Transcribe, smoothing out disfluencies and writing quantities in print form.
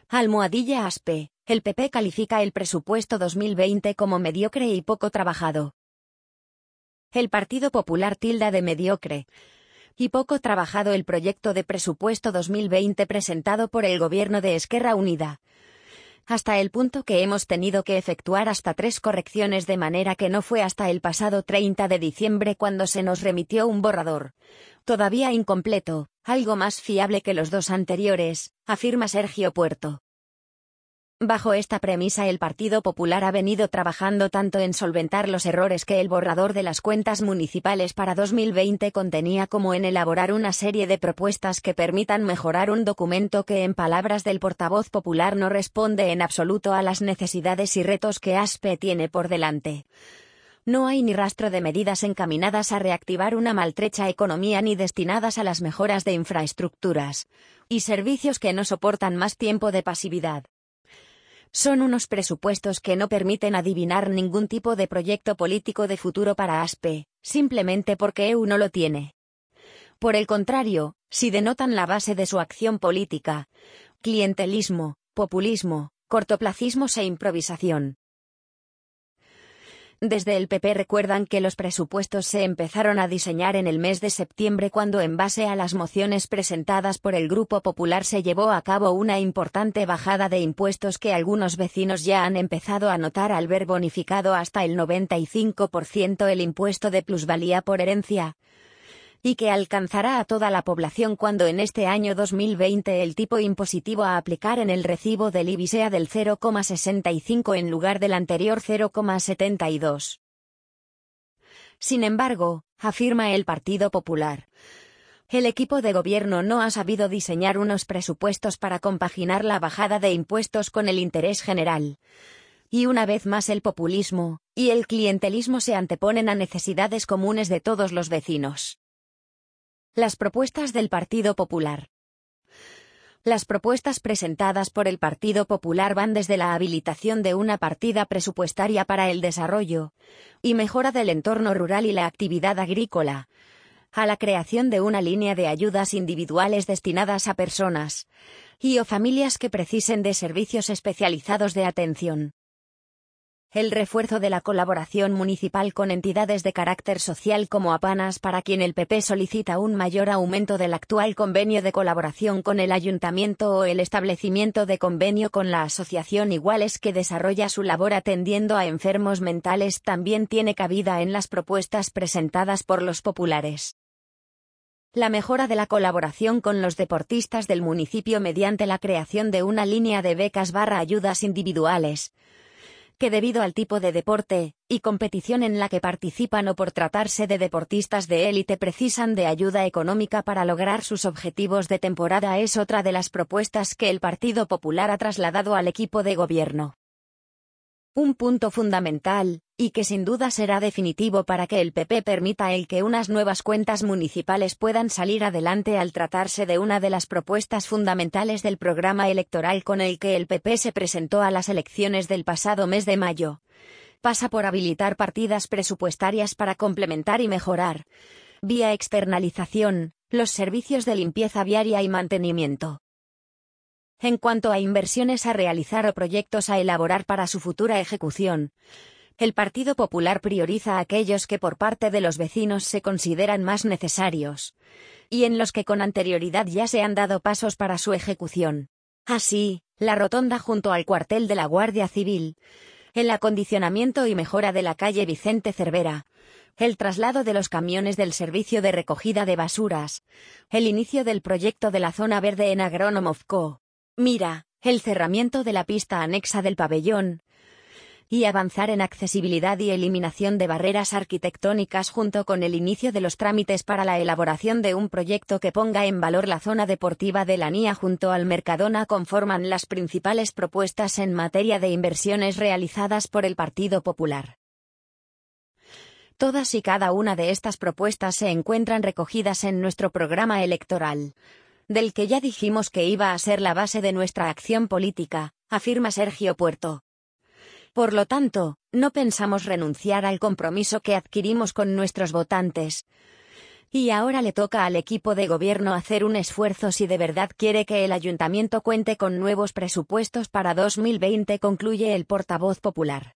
Almohadilla ASPE, el PP califica el presupuesto 2020 como mediocre y poco trabajado. El Partido Popular tilda de mediocre y poco trabajado el proyecto de presupuesto 2020 presentado por el gobierno de Esquerra Unida, hasta el punto que hemos tenido que efectuar hasta 3 correcciones, de manera que no fue hasta el pasado 30 de diciembre cuando se nos remitió un borrador, todavía incompleto, algo más fiable que los 2 anteriores, afirma Sergio Puerto. Bajo esta premisa, el Partido Popular ha venido trabajando tanto en solventar los errores que el borrador de las cuentas municipales para 2020 contenía, como en elaborar una serie de propuestas que permitan mejorar un documento que, en palabras del portavoz popular, no responde en absoluto a las necesidades y retos que ASPE tiene por delante. No hay ni rastro de medidas encaminadas a reactivar una maltrecha economía ni destinadas a las mejoras de infraestructuras y servicios que no soportan más tiempo de pasividad. Son unos presupuestos que no permiten adivinar ningún tipo de proyecto político de futuro para ASPE, simplemente porque EU no lo tiene. Por el contrario, sí denotan la base de su acción política: clientelismo, populismo, cortoplacismos e improvisación. Desde el PP recuerdan que los presupuestos se empezaron a diseñar en el mes de septiembre, cuando, en base a las mociones presentadas por el Grupo Popular, se llevó a cabo una importante bajada de impuestos que algunos vecinos ya han empezado a notar al ver bonificado hasta el 95% el impuesto de plusvalía por herencia, y que alcanzará a toda la población cuando en este año 2020 el tipo impositivo a aplicar en el recibo del IBI sea del 0,65 en lugar del anterior 0,72. Sin embargo, afirma el Partido Popular, el equipo de gobierno no ha sabido diseñar unos presupuestos para compaginar la bajada de impuestos con el interés general. Y una vez más el populismo y el clientelismo se anteponen a necesidades comunes de todos los vecinos. Las propuestas del Partido Popular. Las propuestas presentadas por el Partido Popular van desde la habilitación de una partida presupuestaria para el desarrollo y mejora del entorno rural y la actividad agrícola, a la creación de una línea de ayudas individuales destinadas a personas y o familias que precisen de servicios especializados de atención. El refuerzo de la colaboración municipal con entidades de carácter social como APANAS, para quien el PP solicita un mayor aumento del actual convenio de colaboración con el ayuntamiento o el establecimiento de convenio con la asociación Iguales, que desarrolla su labor atendiendo a enfermos mentales, también tiene cabida en las propuestas presentadas por los populares. La mejora de la colaboración con los deportistas del municipio mediante la creación de una línea de becas / ayudas individuales, que debido al tipo de deporte y competición en la que participan o por tratarse de deportistas de élite precisan de ayuda económica para lograr sus objetivos de temporada, es otra de las propuestas que el Partido Popular ha trasladado al equipo de gobierno. Un punto fundamental, y que sin duda será definitivo para que el PP permita el que unas nuevas cuentas municipales puedan salir adelante al tratarse de una de las propuestas fundamentales del programa electoral con el que el PP se presentó a las elecciones del pasado mes de mayo, pasa por habilitar partidas presupuestarias para complementar y mejorar, vía externalización, los servicios de limpieza viaria y mantenimiento. En cuanto a inversiones a realizar o proyectos a elaborar para su futura ejecución, el Partido Popular prioriza aquellos que por parte de los vecinos se consideran más necesarios, y en los que con anterioridad ya se han dado pasos para su ejecución. Así, la rotonda junto al cuartel de la Guardia Civil, el acondicionamiento y mejora de la calle Vicente Cervera, el traslado de los camiones del servicio de recogida de basuras, el inicio del proyecto de la zona verde en Agronomofco, Mira, el cerramiento de la pista anexa del pabellón, y avanzar en accesibilidad y eliminación de barreras arquitectónicas junto con el inicio de los trámites para la elaboración de un proyecto que ponga en valor la zona deportiva de La Nia junto al Mercadona conforman las principales propuestas en materia de inversiones realizadas por el Partido Popular. Todas y cada una de estas propuestas se encuentran recogidas en nuestro programa electoral, del que ya dijimos que iba a ser la base de nuestra acción política, afirma Sergio Puerto. Por lo tanto, no pensamos renunciar al compromiso que adquirimos con nuestros votantes, Y ahora le toca al equipo de gobierno hacer un esfuerzo si de verdad quiere que el ayuntamiento cuente con nuevos presupuestos para 2020, concluye el portavoz popular.